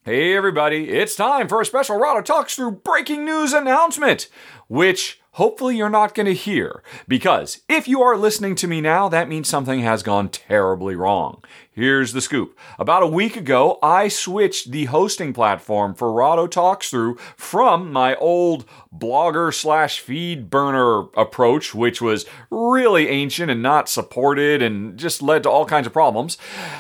Hey everybody, it's time for a special Rahdo Talks Through breaking news announcement, which hopefully you're not going to hear, because if you are listening to me now, that means something has gone terribly wrong. Here's the scoop. About a week ago, I switched the hosting platform for Rahdo Talks Through from my old blogger/feed burner approach, which was really ancient and not supported and just led to all kinds of problems,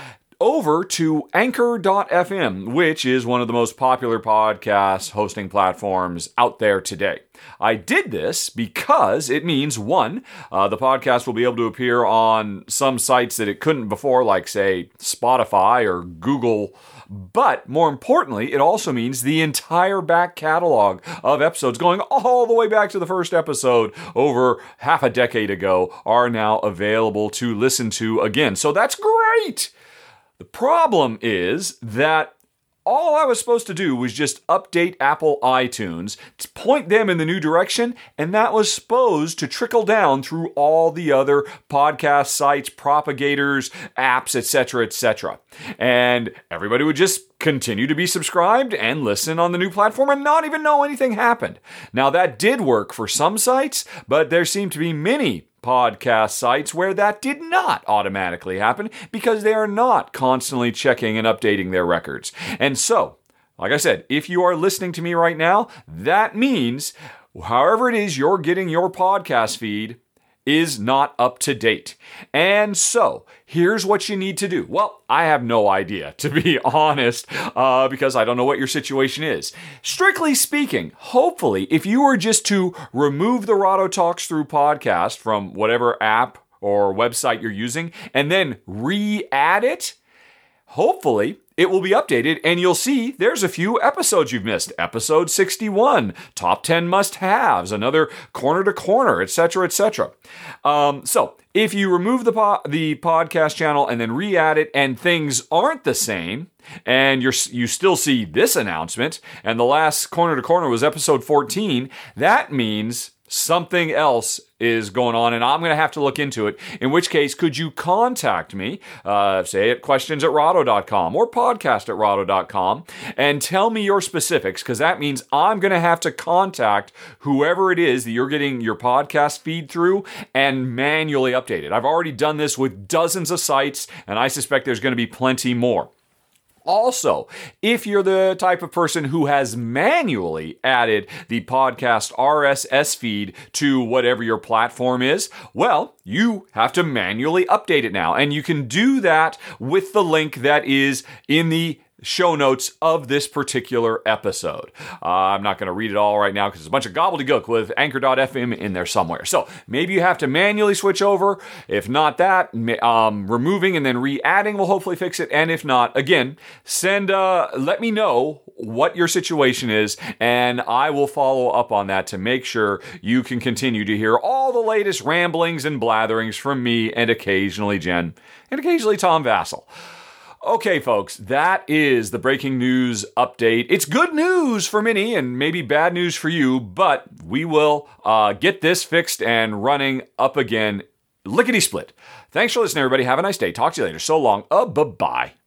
over to Anchor.fm, which is one of the most popular podcast hosting platforms out there today. I did this because it means, one, the podcast will be able to appear on some sites that it couldn't before, like, say, Spotify or Google. But more importantly, it also means the entire back catalog of episodes going all the way back to the first episode over half a decade ago are now available to listen to again. So that's great! The problem is that all I was supposed to do was just update Apple iTunes, to point them in the new direction, and that was supposed to trickle down through all the other podcast sites, propagators, apps, etc., etc. And everybody would just continue to be subscribed and listen on the new platform and not even know anything happened. Now, that did work for some sites, but there seem to be many podcast sites where that did not automatically happen because they are not constantly checking and updating their records. And so, like I said, if you are listening to me right now, that means however it is you're getting your podcast feed is not up to date. And so, here's what you need to do. Well, I have no idea, to be honest, because I don't know what your situation is. Strictly speaking, hopefully, if you were just to remove the Rahdo Talks Through podcast from whatever app or website you're using, and then re-add it, hopefully, it will be updated, and you'll see there's a few episodes you've missed. Episode 61, Top 10 Must-Haves, another Corner to Corner, etc., etc. So, if you remove the podcast channel and then re-add it, and things aren't the same, and you still see this announcement, and the last Corner to Corner was episode 14, that means something else is going on, and I'm going to have to look into it. In which case, could you contact me, say at questions@rahdo.com or podcast@rahdo.com, and tell me your specifics, because that means I'm going to have to contact whoever it is that you're getting your podcast feed through and manually update it. I've already done this with dozens of sites, and I suspect there's going to be plenty more. Also, if you're the type of person who has manually added the podcast RSS feed to whatever your platform is, well, you have to manually update it now. And you can do that with the link that is in the show notes of this particular episode. I'm not going to read it all right now because it's a bunch of gobbledygook with Anchor.fm in there somewhere. So maybe you have to manually switch over. If not that, removing and then re-adding will hopefully fix it. And if not, again, let me know what your situation is, and I will follow up on that to make sure you can continue to hear all the latest ramblings and blatherings from me and occasionally Jen and occasionally Tom Vassell. Okay, folks, that is the breaking news update. It's good news for many and maybe bad news for you, but we will get this fixed and running up again lickety-split. Thanks for listening, everybody. Have a nice day. Talk to you later. So long. Bye-bye.